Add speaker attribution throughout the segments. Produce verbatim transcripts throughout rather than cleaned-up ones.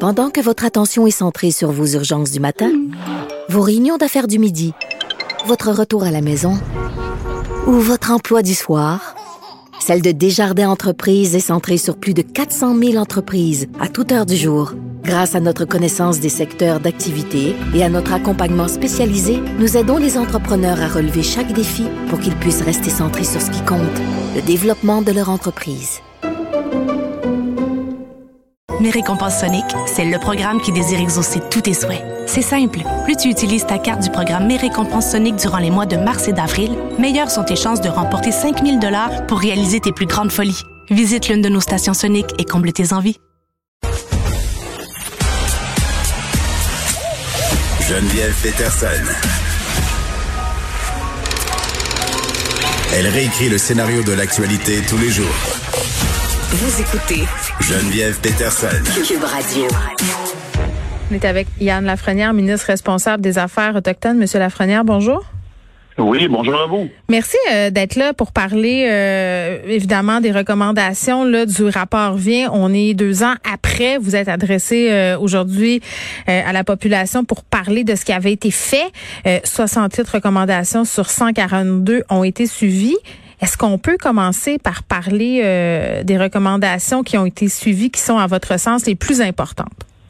Speaker 1: Pendant que votre attention est centrée sur vos urgences du matin, vos réunions d'affaires du midi, votre retour à la maison ou votre emploi du soir, celle de Desjardins Entreprises est centrée sur plus de quatre cent mille entreprises à toute heure du jour. Grâce à notre connaissance des secteurs d'activité et à notre accompagnement spécialisé, nous aidons les entrepreneurs à relever chaque défi pour qu'ils puissent rester centrés sur ce qui compte, le développement de leur entreprise.
Speaker 2: Mes récompenses Sonic, c'est le programme qui désire exaucer tous tes souhaits. C'est simple. Plus tu utilises ta carte du programme Mes récompenses Sonic durant les mois de mars et d'avril, meilleures sont tes chances de remporter cinq mille dollars pour réaliser tes plus grandes folies. Visite l'une de nos stations Sonic et comble tes envies.
Speaker 3: Geneviève Peterson. Elle réécrit le scénario de l'actualité tous les jours.
Speaker 4: Vous écoutez
Speaker 3: Geneviève Peterson.
Speaker 4: Cube Radio.
Speaker 5: On est avec Yann Lafrenière, ministre responsable des Affaires autochtones. Monsieur Lafrenière, bonjour.
Speaker 6: Oui, bonjour à vous.
Speaker 5: Merci euh, d'être là pour parler euh, évidemment des recommandations là, du rapport Vien. On est deux ans après. Vous êtes adressé euh, aujourd'hui euh, à la population pour parler de ce qui avait été fait. Euh, soixante-huit recommandations sur cent quarante-deux ont été suivies. Est-ce qu'on peut commencer par parler euh, des recommandations qui ont été suivies, qui sont à votre sens les plus importantes?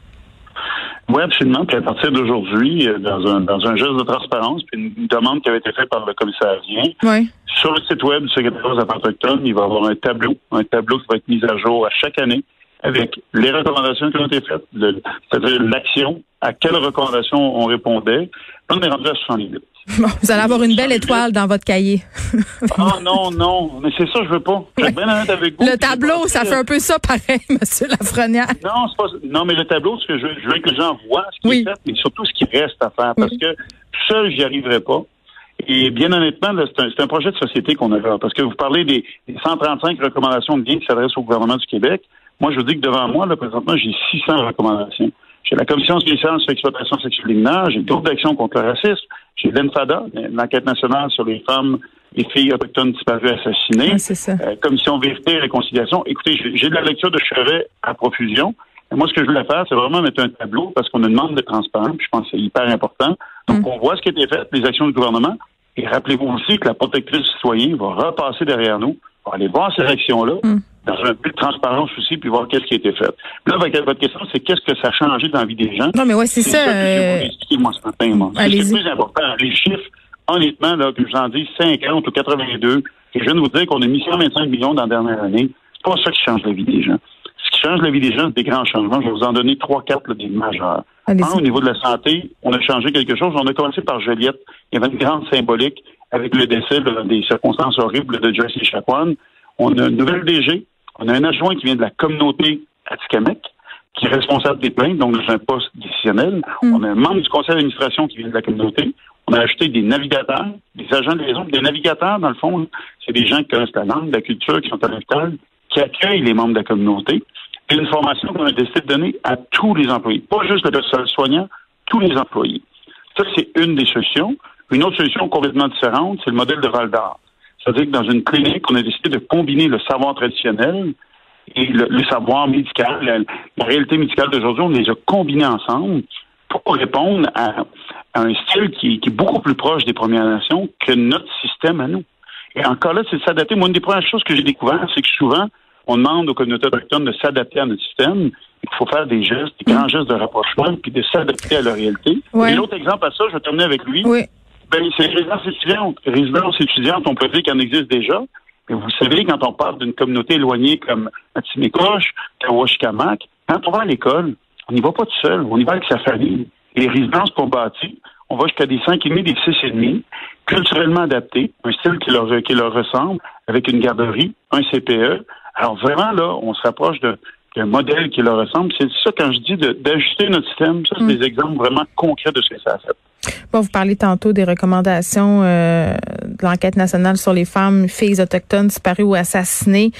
Speaker 6: Oui, absolument. Puis à partir d'aujourd'hui, dans un dans un geste de transparence, puis une demande qui avait été faite par le commissaire Vien,
Speaker 5: oui.
Speaker 6: Sur le site web du secrétariat des Affaires autochtones, il va y avoir un tableau, un tableau qui va être mis à jour à chaque année avec les recommandations qui ont été faites, le, c'est-à-dire l'action, à quelles recommandations on répondait. Là, on est rendu à soixante-dix.
Speaker 5: Bon, vous allez avoir une belle étoile dans votre cahier.
Speaker 6: Ah non, non, mais c'est ça, je veux pas. Je vais bien honnête avec vous.
Speaker 5: Le tableau, ça fait un peu ça pareil, Monsieur Lafrenière.
Speaker 6: Non, c'est pas. Non, mais le tableau, ce que je veux, je veux que les gens voient ce qui
Speaker 5: oui.
Speaker 6: est fait, mais surtout ce qui reste à faire, parce oui. que tout seul, j'y arriverai pas. Et bien honnêtement, là, c'est, un, c'est un projet de société qu'on avait. Parce que vous parlez des, des cent trente-cinq recommandations de bien qui s'adressent au gouvernement du Québec. Moi, je vous dis que devant moi, là, présentement, j'ai six cents recommandations. J'ai la Commission spéciale sur l'exploitation sexuelle des mineurs, j'ai le groupe d'action contre le racisme, j'ai l'ENFADA, l'enquête nationale sur les femmes et filles autochtones disparues assassinées,
Speaker 5: ah, c'est ça.
Speaker 6: Euh, Commission vérité et réconciliation. Écoutez, j'ai, j'ai de la lecture de chevet à profusion. Et moi, ce que je voulais faire, c'est vraiment mettre un tableau parce qu'on a une demande de transparence, puis je pense que c'est hyper important. Donc, mm. on voit ce qui a été fait, les actions du gouvernement, et rappelez-vous aussi que la protectrice citoyenne va repasser derrière nous, va aller voir ces actions-là, mm. dans un but de transparence aussi, puis voir qu'est-ce qui a été fait. Puis là, votre question, c'est qu'est-ce que ça a changé dans la vie des gens?
Speaker 5: Non, mais ouais, c'est, c'est ça. ça que
Speaker 6: euh... j'ai voulu expliquer, moi, ce matin, moi. C'est le plus important. Les chiffres, honnêtement, là, que je vous en dis, cinquante ou quatre-vingt-deux, et je viens de vous dire qu'on a mis cent vingt-cinq millions dans la dernière année. C'est pas ça qui change la vie des gens. Ce qui change la vie des gens, c'est des grands changements. Je vais vous en donner trois, quatre, là, des majeurs. Un, au niveau de la santé, on a changé quelque chose. On a commencé par Joliette. Il y avait une grande symbolique avec le décès là, des circonstances horribles de Joyce Echaquan. On a une nouvelle D G. On a un adjoint qui vient de la communauté Atikamekw, qui est responsable des plaintes, donc dans un poste décisionnel. Mm. On a un membre du conseil d'administration qui vient de la communauté. On a ajouté des navigateurs, des agents de liaison. Des navigateurs, dans le fond, c'est des gens qui connaissent la langue, la culture, qui sont à l'hôpital, qui accueillent les membres de la communauté. Et une formation qu'on a décidé de donner à tous les employés. Pas juste le personnel soignant, tous les employés. Ça, c'est une des solutions. Une autre solution complètement différente, c'est le modèle de Val-d'Or. C'est-à-dire que dans une clinique, on a décidé de combiner le savoir traditionnel et le, le savoir médical, la, la réalité médicale d'aujourd'hui, on les a combinés ensemble pour répondre à, à un style qui, qui est beaucoup plus proche des Premières Nations que notre système à nous. Et encore là, c'est de s'adapter. Moi, une des premières choses que j'ai découvert, c'est que souvent, on demande aux communautés autochtones de s'adapter à notre système. Il faut faire des gestes, des grands gestes de rapprochement, puis de s'adapter à leur réalité. Ouais. Et l'autre exemple à ça, je vais terminer avec lui.
Speaker 5: Oui.
Speaker 6: Ben, c'est les résidences étudiantes. Les résidences étudiantes, on peut dire qu'il en existe déjà. Mais vous savez, quand on parle d'une communauté éloignée comme Atimicoche, Kawashikamak, quand on va à l'école, on n'y va pas tout seul. On y va avec sa famille. Et les résidences qu'on bâtit, on va jusqu'à des cinq virgule cinq, des six virgule cinq, culturellement adaptés, un style qui leur, qui leur ressemble, avec une garderie, un C P E. Alors vraiment, là, on se rapproche de, d'un modèle qui leur ressemble. C'est ça, quand je dis de, d'ajuster notre système, ça, c'est mmh. des exemples vraiment concrets de ce que ça a fait.
Speaker 5: Bon, vous parlez tantôt des recommandations euh, de l'enquête nationale sur les femmes, filles autochtones disparues ou assassinées.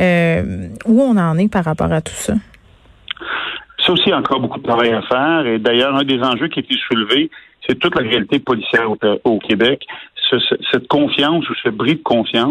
Speaker 5: Euh, où on en est par rapport à tout ça?
Speaker 6: Ça aussi, encore beaucoup de travail à faire. Et d'ailleurs, un des enjeux qui a été soulevé, c'est toute la réalité policière au, au Québec. Ce, ce, cette confiance ou ce bris de confiance.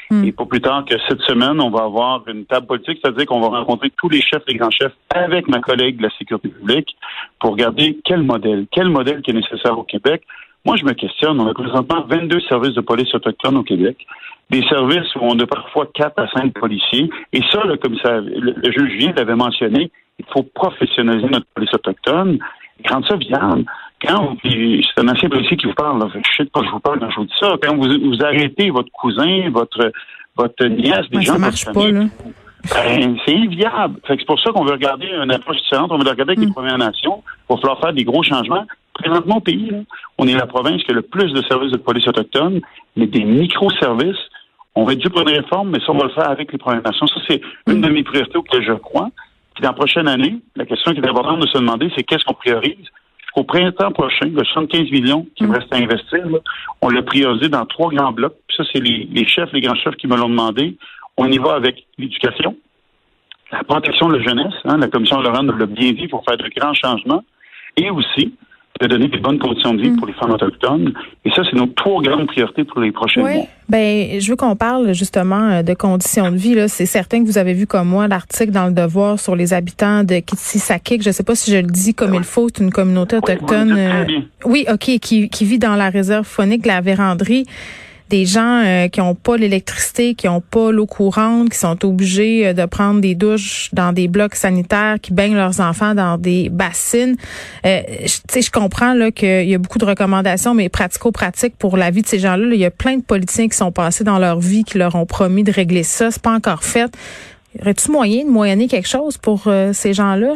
Speaker 5: Mm.
Speaker 6: Et pas plus tard que cette semaine, on va avoir une table politique, c'est-à-dire qu'on va rencontrer tous les chefs, les grands chefs, avec ma collègue de la sécurité publique, pour regarder quel modèle, quel modèle qui est nécessaire au Québec. Moi, je me questionne. On a présentement vingt-deux services de police autochtones au Québec. Des services où on a parfois quatre à cinq policiers. Et ça, là, comme ça, le, le juge Vien l'avait mentionné, il faut professionnaliser notre police autochtone et rendre ça viable. Quand puis c'est un ancien policier qui vous parle, là, je sais pas que je vous parle quand je vous dis ça. Quand vous, vous arrêtez votre cousin, votre votre nièce, des
Speaker 5: ouais,
Speaker 6: gens
Speaker 5: ça
Speaker 6: de
Speaker 5: marche
Speaker 6: votre famille,
Speaker 5: pas, là.
Speaker 6: Ben, c'est inviable. Fait que c'est pour ça qu'on veut regarder une approche différente. On veut regarder avec mm. les Premières Nations. Il va falloir faire des gros changements. Présentement au pays, là, on est la province qui a le plus de services de police autochtones, mais des micro-services. On va être dû pour une réforme, mais ça, on va le faire avec les Premières Nations. Ça, c'est une de mes priorités auxquelles je crois. Puis dans la prochaine année, la question qui est importante de se demander, c'est qu'est-ce qu'on priorise? Au printemps prochain, le soixante-quinze millions qui me reste à investir, là, on l'a priorisé dans trois grands blocs. Puis ça, c'est les, les chefs, les grands chefs qui me l'ont demandé. On y va avec l'éducation, la protection de la jeunesse. Hein, la Commission Laurent l'a bien dit pour faire de grands changements. Et aussi, de donner des bonnes conditions de vie mmh. pour les femmes autochtones. Et ça, c'est nos trois grandes priorités pour les prochains
Speaker 5: oui.
Speaker 6: mois.
Speaker 5: Ben, je veux qu'on parle justement de conditions de vie. Là, c'est certain que vous avez vu comme moi l'article dans Le Devoir sur les habitants de Kitsisakik. Je ne sais pas si je le dis comme ouais. il faut. C'est une communauté autochtone.
Speaker 6: Oui, très bien.
Speaker 5: Oui, ok, qui, qui vit dans la réserve faunique de la Vérandrie. Des gens euh, qui ont pas l'électricité, qui ont pas l'eau courante, qui sont obligés euh, de prendre des douches dans des blocs sanitaires, qui baignent leurs enfants dans des bassines. Euh, tu sais, je comprends là qu'il y a beaucoup de recommandations, mais pratico-pratiques pour la vie de ces gens-là. Là, il y a plein de politiciens qui sont passés dans leur vie, qui leur ont promis de régler ça. C'est pas encore fait. Y aurait-tu moyen de moyenner quelque chose pour euh, ces gens-là?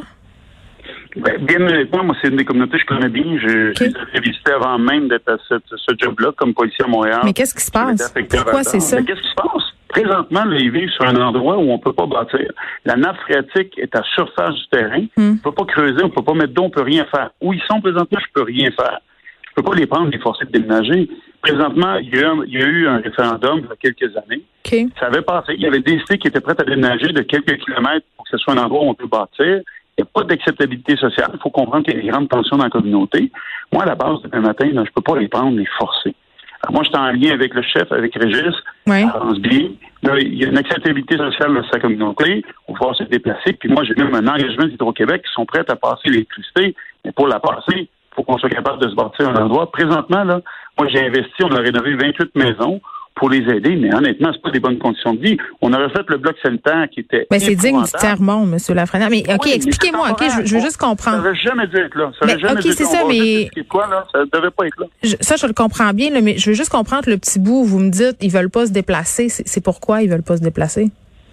Speaker 6: Ben, bien honnêtement, moi, c'est une des communautés que je connais bien. Je, okay. je l'ai visité avant même d'être à ce, ce job-là comme policier à Montréal.
Speaker 5: Mais qu'est-ce qui se passe? Pourquoi c'est ça?
Speaker 6: Mais qu'est-ce qui se passe? Présentement, là, ils vivent sur un endroit où on peut pas bâtir. La nappe phréatique est à surface du terrain. Mm. On peut pas creuser, on peut pas mettre d'eau, on peut rien faire. Où ils sont présentement, je peux rien faire. Je peux pas les prendre, les forcer de déménager. Présentement, il y a eu un, il y a eu un référendum il y a quelques années.
Speaker 5: Okay.
Speaker 6: Ça avait passé. Il y avait des cités qui étaient prêtes à déménager de quelques kilomètres pour que ce soit un endroit où on peut bâtir. Il n'y a pas d'acceptabilité sociale. Il faut comprendre qu'il y a des grandes tensions dans la communauté. Moi, à la base, depuis le matin, là, je peux pas les prendre, les forcer. Alors, moi, j'étais en lien avec le chef, avec Régis.
Speaker 5: Oui.
Speaker 6: Ça avance bien. Là, il y a une acceptabilité sociale dans sa communauté. Il va falloir se déplacer. Puis moi, j'ai même un engagement d'Hydro-Québec qui sont prêts à passer l'électricité. Mais pour la passer, il faut qu'on soit capable de se bâtir un endroit. Présentement, là, moi, j'ai investi, on a rénové vingt-huit maisons pour les aider, mais honnêtement, c'est pas des bonnes conditions de vie. On a refait le bloc sanitaire qui était
Speaker 5: mais c'est digne du tiers-monde, M. Lafrenière. Mais OK, oui, expliquez-moi, OK, je, je veux juste comprendre.
Speaker 6: Ça n'aurait jamais dû être là. Ça
Speaker 5: mais,
Speaker 6: jamais
Speaker 5: OK,
Speaker 6: dû
Speaker 5: c'est
Speaker 6: être
Speaker 5: ça, mais...
Speaker 6: Quoi, là? Ça devait pas être là.
Speaker 5: Je, ça, je le comprends bien, là, mais je veux juste comprendre le petit bout où vous me dites ils veulent pas se déplacer. C'est, c'est pourquoi ils veulent pas se déplacer?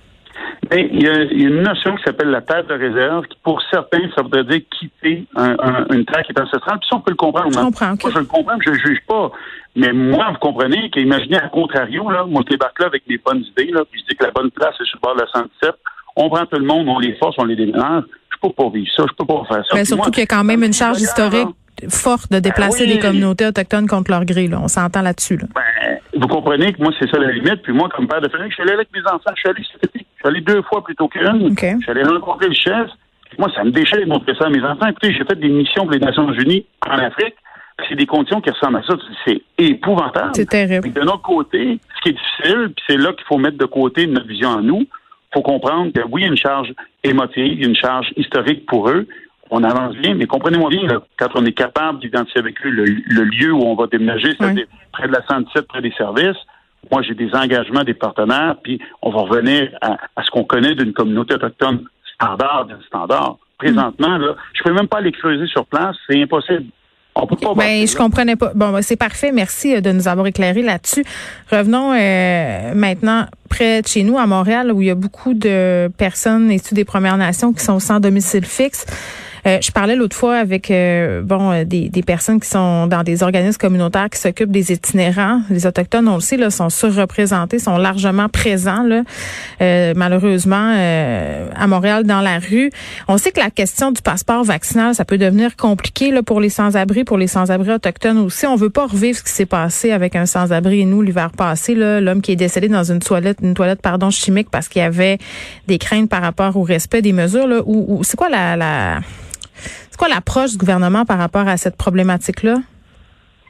Speaker 6: Bien, il y a une notion qui s'appelle la terre de réserve, qui pour certains, ça voudrait dire quitter un, un, une terre qui est ancestrale. Puis ça, on peut le comprendre.
Speaker 5: Je comprends, okay.
Speaker 6: Moi, je le comprends, je ne juge pas. Mais moi, vous comprenez qu'imaginez à contrario, là, moi, je débarque là avec mes bonnes idées, là, puis je dis que la bonne place est sur le bord de la cent dix-sept. On prend tout le monde, on les force, on les déménage. Je peux pas vivre ça, je peux pas faire ça.
Speaker 5: Mais surtout moi, qu'il y a quand même une charge historique forte de déplacer ben oui. des communautés autochtones contre leur gré, là. On s'entend là-dessus, là.
Speaker 6: Ben, vous comprenez que moi, c'est ça la limite. Puis moi, comme père de famille, je suis allé avec mes enfants, je suis allé cet été. Je suis allé deux fois plutôt qu'une.
Speaker 5: Okay.
Speaker 6: Je suis allé rencontrer le chef. Moi, ça me déchire de montrer ça à mes enfants. Écoutez, j'ai fait des missions pour les Nations Unies en Afrique. C'est des conditions qui ressemblent à ça. C'est épouvantable.
Speaker 5: C'est terrible.
Speaker 6: Mais de notre côté, ce qui est difficile, puis c'est là qu'il faut mettre de côté notre vision à nous, il faut comprendre que oui, il y a une charge émotive, il y a une charge historique pour eux. On avance bien, mais comprenez-moi bien, là, quand on est capable d'identifier avec eux le, le lieu où on va déménager, c'est-à-dire oui. près de la cent dix-sept, près des services, moi, j'ai des engagements des partenaires, puis on va revenir à, à ce qu'on connaît d'une communauté autochtone standard, d'un standard. Présentement, là, je peux même pas les creuser sur place, c'est impossible. On peut pas.
Speaker 5: Ben, je comprenais pas. Bon, ben, c'est parfait. Merci de nous avoir éclairé là-dessus. Revenons euh, maintenant près de chez nous, à Montréal, où il y a beaucoup de personnes issues des Premières Nations qui sont sans domicile fixe. Euh, je parlais l'autre fois avec euh, bon des, des personnes qui sont dans des organismes communautaires qui s'occupent des itinérants. Les Autochtones, on le sait, là, sont surreprésentés, sont largement présents, là, euh, malheureusement, euh, à Montréal, dans la rue. On sait que la question du passeport vaccinal, ça peut devenir compliqué là, pour les sans-abri, pour les sans-abri autochtones aussi. On veut pas revivre ce qui s'est passé avec un sans-abri et nous l'hiver passé, là, l'homme qui est décédé dans une toilette, une toilette pardon chimique parce qu'il y avait des craintes par rapport au respect des mesures. Là, ou, ou c'est quoi la, la C'est quoi l'approche du gouvernement par rapport à cette problématique-là?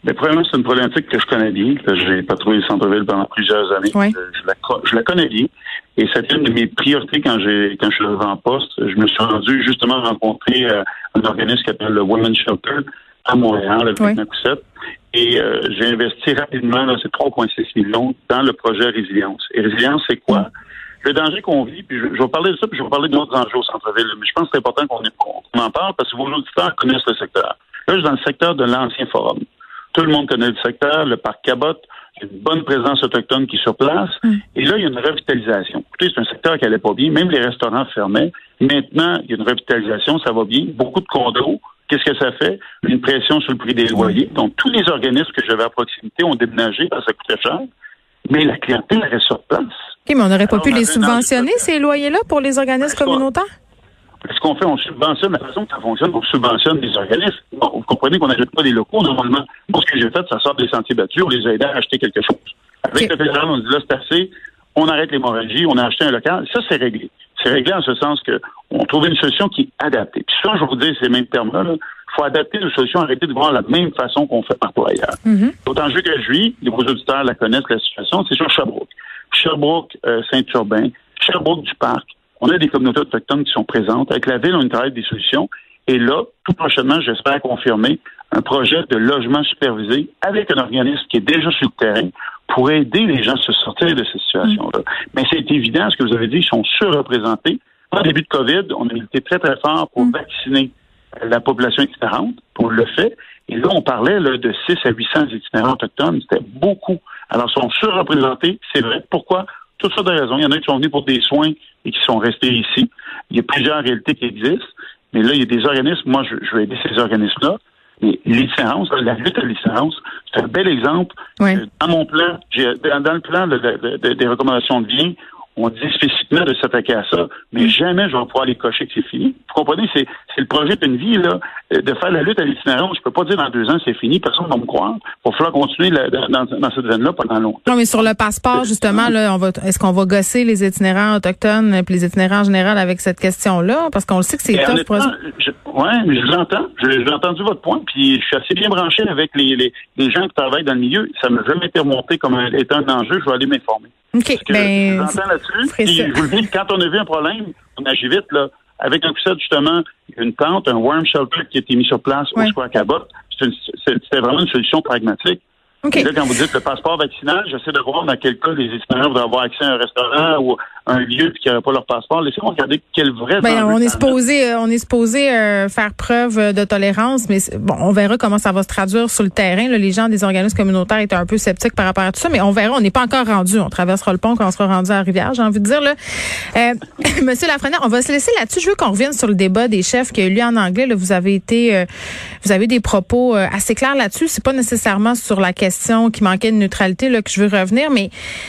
Speaker 6: Mais premièrement, c'est une problématique que je connais bien, que j'ai patrouillé le centre-ville pendant plusieurs années.
Speaker 5: Oui.
Speaker 6: Je, je, la, je la connais bien. Et c'était une de mes priorités quand j'ai quand je suis arrivé en poste. Je me suis rendu justement rencontrer euh, un organisme qui s'appelle le Women's Shelter à Montréal, avec
Speaker 5: oui.
Speaker 6: Macoussette. Et euh, j'ai investi rapidement, là, c'est trois virgule six millions dans le projet Résilience. Et Résilience, c'est quoi? Mm. Le danger qu'on vit, puis je, je vais parler de ça, puis je vais parler d'autres enjeux au centre-ville. Mais je pense que c'est important qu'on, qu'on en parle parce que vos auditeurs connaissent le secteur. Là, je suis dans le secteur de l'ancien forum. Tout le monde connaît le secteur, le parc Cabot. Il y a une bonne présence autochtone qui est sur place. Mm. Et là, il y a une revitalisation. Écoutez, c'est un secteur qui allait pas bien. Même les restaurants fermaient. Maintenant, il y a une revitalisation, ça va bien. Beaucoup de condos. Qu'est-ce que ça fait? Une pression sur le prix des loyers. Donc, tous les organismes que j'avais à proximité ont déménagé parce que ça coûtait cher. Mais la clientèle reste sur place.
Speaker 5: OK, mais on n'aurait pas
Speaker 6: Alors,
Speaker 5: pu les subventionner,
Speaker 6: dans...
Speaker 5: ces loyers-là, pour les organismes communautaires?
Speaker 6: Ce qu'on fait, on subventionne, la façon que ça fonctionne, on subventionne les organismes. Bon, vous comprenez qu'on n'achète pas des locaux, normalement. Moi, ce que j'ai fait, ça sort des sentiers battus, on les a aidés à acheter quelque chose. Avec okay. le fédéral, on dit là, c'est assez, on arrête l'hémorragie, on a acheté un local. Ça, c'est réglé. C'est réglé en ce sens que on trouve une solution qui est adaptée. Puis ça, je vous dis, ces mêmes termes-là, il faut adapter nos solutions, arrêter de voir de la même façon qu'on fait partout ailleurs. Mm-hmm. D'autant que je suis, vos auditeurs la connaissent, la situation, c'est sur Sherbrooke. Sherbrooke, euh, Saint-Urbain, Sherbrooke du Parc. On a des communautés autochtones qui sont présentes. Avec la ville, on travaille des solutions. Et là, tout prochainement, j'espère confirmer un projet de logement supervisé avec un organisme qui est déjà sur le terrain pour aider les gens à se sortir de cette situation-là. Mm. Mais c'est évident, ce que vous avez dit, ils sont surreprésentés. Au début de COVID, on a milité très, très fort pour mm. vacciner la population itinérante. On le fait. Et là, on parlait là, de six à huit cents itinérants autochtones. C'était beaucoup. Alors, ils sont surreprésentés. C'est vrai. Pourquoi? Toutes sortes de raisons. Il y en a qui sont venus pour des soins et qui sont restés ici. Il y a plusieurs réalités qui existent. Mais là, il y a des organismes. Moi, je, je vais aider ces organismes-là. Et l'itinérance, la lutte à l'itinérance, c'est un bel exemple.
Speaker 5: Oui.
Speaker 6: Dans mon plan, j'ai, dans, dans le plan de, de, de, des recommandations de biens, on dit spécifiquement de s'attaquer à ça, mais jamais je vais pouvoir les cocher que c'est fini. Vous comprenez, c'est, c'est le projet d'une vie, là, de faire la lutte à l'itinérance. Je peux pas dire dans deux ans c'est fini, personne ne va me croire. Il va falloir continuer la, dans, dans cette veine-là pendant longtemps.
Speaker 5: Non, mais sur le passeport, justement, là, on va, est-ce qu'on va gosser les itinérants autochtones et les itinérants en général avec cette question-là? Parce qu'on le sait que c'est tough. Pour...
Speaker 6: Oui, mais je vous entends. Je, j'ai entendu votre point, puis je suis assez bien branché avec les, les, les gens qui travaillent dans le milieu. Ça ne m'a jamais été remonté comme un, étant un enjeu. Je vais aller m'informer.
Speaker 5: OK. Ben,
Speaker 6: je vous entends là-dessus. Puis, je vous le dis, quand on a vu un problème, on agit vite, là. Avec un coup ça, justement, une tente, un worm shelter qui a été mis sur place ouais. au Square Cabot. C'est une, c'est, c'était vraiment une solution pragmatique. Okay. Et là, quand vous dites le passeport vaccinal, j'essaie de voir dans quel cas les itinérants voudraient avoir accès à un restaurant ou un lieu puis qu'ils n'auraient pas leur passeport. Laissez-moi regarder quel vrai...
Speaker 5: Ben, on est supposé, on est supposé euh, faire preuve de tolérance, mais bon, on verra comment ça va se traduire sur le terrain. Là, les gens des organismes communautaires étaient un peu sceptiques par rapport à tout ça, mais on verra. On n'est pas encore rendu. On traversera le pont quand on sera rendu à la rivière, j'ai envie de dire. Là. Euh, Monsieur Lafrenière, on va se laisser là-dessus. Je veux qu'on revienne sur le débat des chefs qui a eu lieu en anglais. Là, vous avez été, euh, vous avez eu des propos euh, assez clairs là-dessus. C'est pas nécessairement sur la question qui manquait de neutralité là, que je veux revenir, mais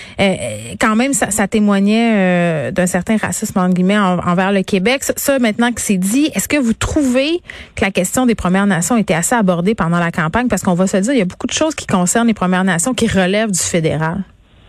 Speaker 5: euh, quand même, ça, ça témoignait euh, d'un certain racisme, entre guillemets, en, envers le Québec. Ça, ça, maintenant que c'est dit, est-ce que vous trouvez que la question des Premières Nations était assez abordée pendant la campagne? Parce qu'on va se dire, il y a beaucoup de choses qui concernent les Premières Nations qui relèvent du fédéral.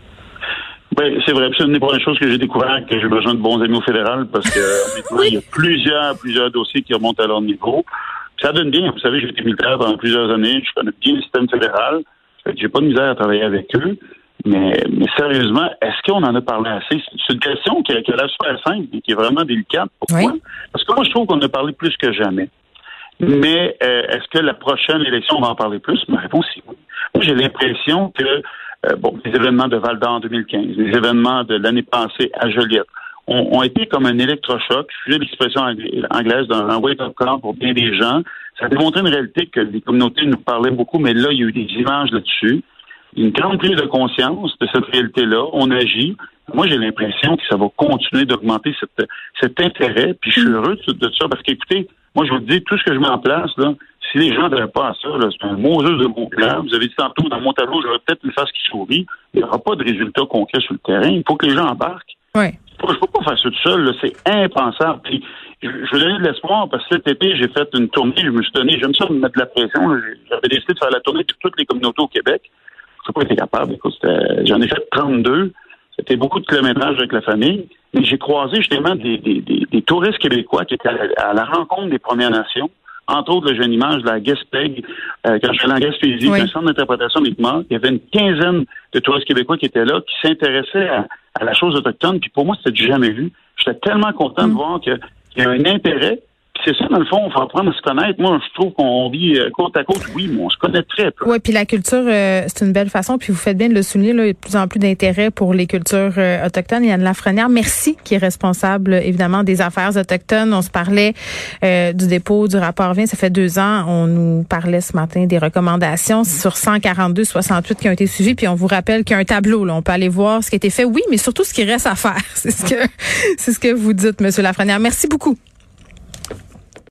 Speaker 6: Oui, c'est vrai. C'est une des premières choses que j'ai découvert, que j'ai besoin de bons amis au fédéral, parce que oui. il y a plusieurs, plusieurs dossiers qui remontent à leur niveau. Ça donne bien. Vous savez, j'ai été militaire pendant plusieurs années. Je connais bien le système fédéral. J'ai pas de misère à travailler avec eux. Mais, mais sérieusement, est-ce qu'on en a parlé assez? C'est une question qui, qui a l'air super simple et qui est vraiment délicate. Pourquoi? Oui. Parce que moi, je trouve qu'on en a parlé plus que jamais. Mais euh, est-ce que la prochaine élection, on va en parler plus? Ma réponse est oui. Moi, j'ai l'impression que euh, bon, les événements de Val-d'Or en deux mille quinze, les événements de l'année passée à Joliette, ont, ont été comme un électrochoc. Je fais l'expression anglaise d'un wake-up call pour bien des gens. Ça a démontré une réalité que les communautés nous parlaient beaucoup, mais là, il y a eu des images là-dessus. Une grande prise de conscience de cette réalité-là. On agit. Moi, j'ai l'impression que ça va continuer d'augmenter cette, cet intérêt. Puis je suis heureux de, de ça parce qu'écoutez, moi, je vous dis, tout ce que je mets en place, là, si les gens n'avaient pas à ça, là, c'est un Moses de bon plan. Vous avez dit tantôt, dans mon tableau, j'aurais peut-être une face qui sourit. Il n'y aura pas de résultats concrets sur le terrain. Il faut que les gens embarquent.
Speaker 5: Oui.
Speaker 6: Je ne peux pas faire ça tout seul, là. C'est impensable. Puis, je, je veux donner de l'espoir parce que cet été, j'ai fait une tournée, je me suis donné, j'aime ça me mettre de la pression. Là. J'avais décidé de faire la tournée de toutes les communautés au Québec. Je n'ai pas été capable. Écoute, j'en ai fait trente-deux. C'était beaucoup de kilométrage avec la famille. Mais j'ai croisé justement des, des, des, des touristes québécois qui étaient à la, à la rencontre des Premières Nations entre autres, là, j'ai une image de la Gaspésie, euh, quand je suis allé en Gaspésie, oui. un centre d'interprétation des morts, il y avait une quinzaine de touristes québécois qui étaient là, qui s'intéressaient à, à la chose autochtone, puis pour moi, c'était du jamais vu. J'étais tellement content mm. de voir que, qu'il y a un intérêt. C'est ça, dans le fond, il faut apprendre à se connaître. Moi, je trouve qu'on vit côte à côte, oui, mais on se connaît très peu.
Speaker 5: Oui, puis la culture, euh, c'est une belle façon. Puis vous faites bien de le souligner, là, il y a de plus en plus d'intérêt pour les cultures euh, autochtones. Yann Lafrenière, merci, qui est responsable, évidemment, des affaires autochtones. On se parlait euh, du dépôt du rapport Vien. Ça fait deux ans. On nous parlait ce matin des recommandations sur cent quarante-deux soixante-huit qui ont été suivies. Puis on vous rappelle qu'il y a un tableau, là. On peut aller voir ce qui a été fait. Oui, mais surtout ce qui reste à faire. C'est ce que, c'est ce que vous dites, M. Lafrenière. Merci beaucoup.